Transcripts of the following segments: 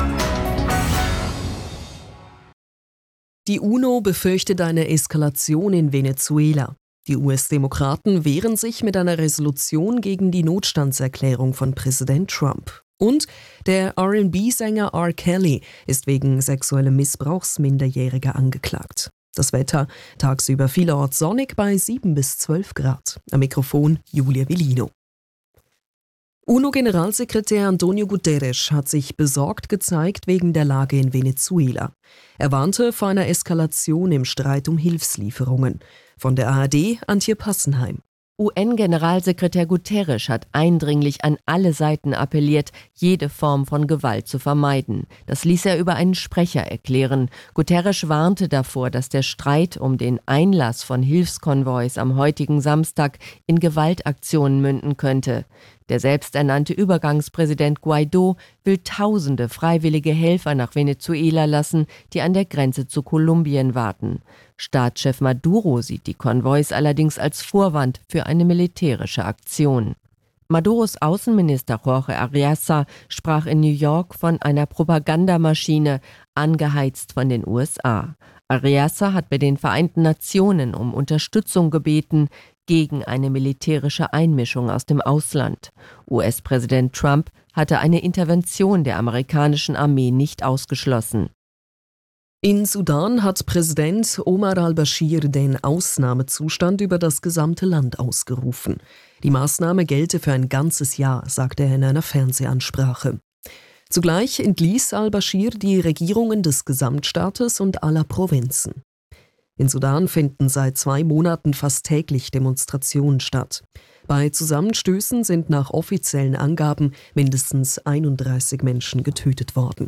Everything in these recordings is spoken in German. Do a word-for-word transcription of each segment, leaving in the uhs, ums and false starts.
Die UNO befürchtet eine Eskalation in Venezuela. Die U S-Demokraten wehren sich mit einer Resolution gegen die Notstandserklärung von Präsident Trump. Und der R and B-Sänger R. Kelly ist wegen sexuellem Missbrauchs Minderjähriger angeklagt. Das Wetter tagsüber vielerorts sonnig bei sieben bis zwölf Grad. Am Mikrofon Julia Villino. UNO-Generalsekretär Antonio Guterres hat sich besorgt gezeigt wegen der Lage in Venezuela. Er warnte vor einer Eskalation im Streit um Hilfslieferungen. Von der A R D Antje Passenheim. U N-Generalsekretär Guterres hat eindringlich an alle Seiten appelliert, jede Form von Gewalt zu vermeiden. Das ließ er über einen Sprecher erklären. Guterres warnte davor, dass der Streit um den Einlass von Hilfskonvois am heutigen Samstag in Gewaltaktionen münden könnte. Der selbsternannte Übergangspräsident Guaidó will tausende freiwillige Helfer nach Venezuela lassen, die an der Grenze zu Kolumbien warten. Staatschef Maduro sieht die Konvois allerdings als Vorwand für eine militärische Aktion. Maduros Außenminister Jorge Arreaza sprach in New York von einer Propagandamaschine, angeheizt von den U S A. Arreaza hat bei den Vereinten Nationen um Unterstützung gebeten gegen eine militärische Einmischung aus dem Ausland. U S-Präsident Trump hatte eine Intervention der amerikanischen Armee nicht ausgeschlossen. In Sudan hat Präsident Omar al-Bashir den Ausnahmezustand über das gesamte Land ausgerufen. Die Maßnahme gelte für ein ganzes Jahr, sagte er in einer Fernsehansprache. Zugleich entließ al-Bashir die Regierungen des Gesamtstaates und aller Provinzen. In Sudan finden seit zwei Monaten fast täglich Demonstrationen statt. Bei Zusammenstößen sind nach offiziellen Angaben mindestens einunddreißig Menschen getötet worden.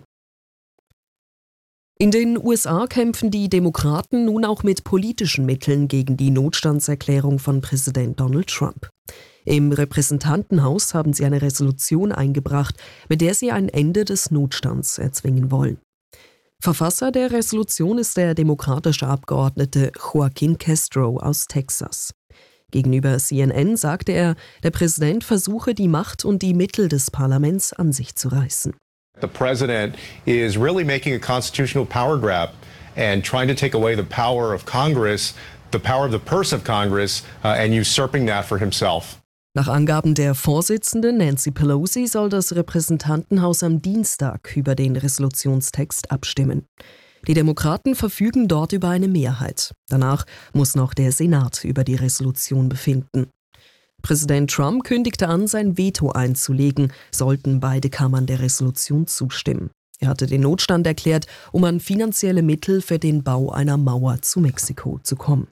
In den U S A kämpfen die Demokraten nun auch mit politischen Mitteln gegen die Notstandserklärung von Präsident Donald Trump. Im Repräsentantenhaus haben sie eine Resolution eingebracht, mit der sie ein Ende des Notstands erzwingen wollen. Verfasser der Resolution ist der demokratische Abgeordnete Joaquin Castro aus Texas. Gegenüber C N N sagte er, der Präsident versuche, die Macht und die Mittel des Parlaments an sich zu reißen. The president is really making a constitutional power grab and trying to take away the power of Congress, the power of the person of Congress, uh, and usurping that for himself. Nach Angaben der Vorsitzenden Nancy Pelosi soll das Repräsentantenhaus am Dienstag über den Resolutionstext abstimmen. Die Demokraten verfügen dort über eine Mehrheit. Danach muss noch der Senat über die Resolution befinden. Präsident Trump kündigte an, sein Veto einzulegen, sollten beide Kammern der Resolution zustimmen. Er hatte den Notstand erklärt, um an finanzielle Mittel für den Bau einer Mauer zu Mexiko zu kommen.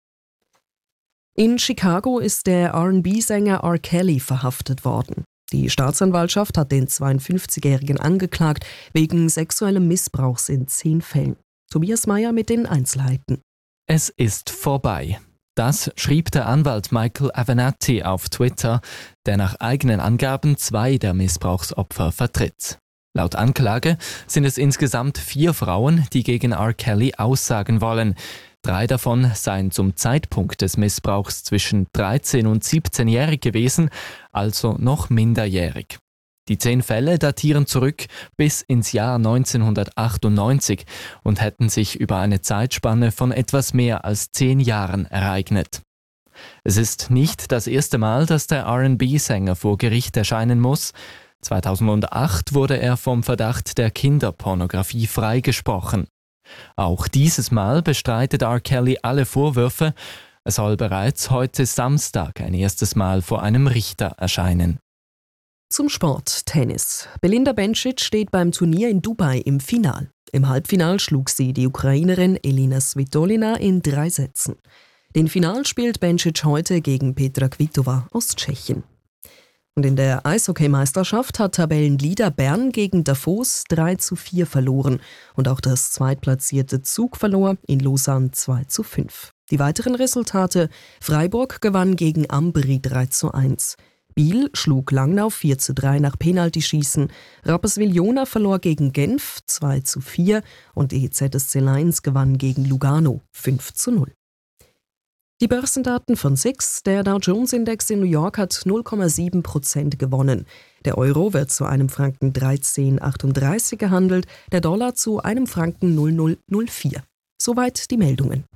In Chicago ist der R and B-Sänger R. Kelly verhaftet worden. Die Staatsanwaltschaft hat den zweiundfünfzigjährigen angeklagt wegen sexuellem Missbrauchs in zehn Fällen. Tobias Meyer mit den Einzelheiten. Es ist vorbei. Das schrieb der Anwalt Michael Avenatti auf Twitter, der nach eigenen Angaben zwei der Missbrauchsopfer vertritt. Laut Anklage sind es insgesamt vier Frauen, die gegen R. Kelly aussagen wollen. Drei davon seien zum Zeitpunkt des Missbrauchs zwischen dreizehn und siebzehnjährig gewesen, also noch minderjährig. Die zehn Fälle datieren zurück bis ins Jahr neunzehnhundertachtundneunzig und hätten sich über eine Zeitspanne von etwas mehr als zehn Jahren ereignet. Es ist nicht das erste Mal, dass der R and B-Sänger vor Gericht erscheinen muss. zweitausendacht wurde er vom Verdacht der Kinderpornografie freigesprochen. Auch dieses Mal bestreitet R. Kelly alle Vorwürfe. Er soll bereits heute Samstag ein erstes Mal vor einem Richter erscheinen. Zum Sport, Tennis. Belinda Bencic steht beim Turnier in Dubai im Final. Im Halbfinal schlug sie die Ukrainerin Elina Svitolina in drei Sätzen. Den Final spielt Bencic heute gegen Petra Kvitova aus Tschechien. Und in der Eishockeymeisterschaft hat Tabellenleader Bern gegen Davos drei zu vier verloren. Und auch das zweitplatzierte Zug verlor in Lausanne zwei zu fünf. Die weiteren Resultate: Freiburg gewann gegen Ambri drei zu eins. Biel schlug Langnau vier zu drei nach Penaltyschießen. Rapperswil-Jona verlor gegen Genf zwei zu vier und E Z S C Lions gewann gegen Lugano fünf zu null. Die Börsendaten von S I X, der Dow Jones Index in New York hat null Komma sieben Prozent gewonnen. Der Euro wird zu einem Franken dreizehn Komma achtunddreißig gehandelt, der Dollar zu einem Franken null Komma null null vier. Soweit die Meldungen.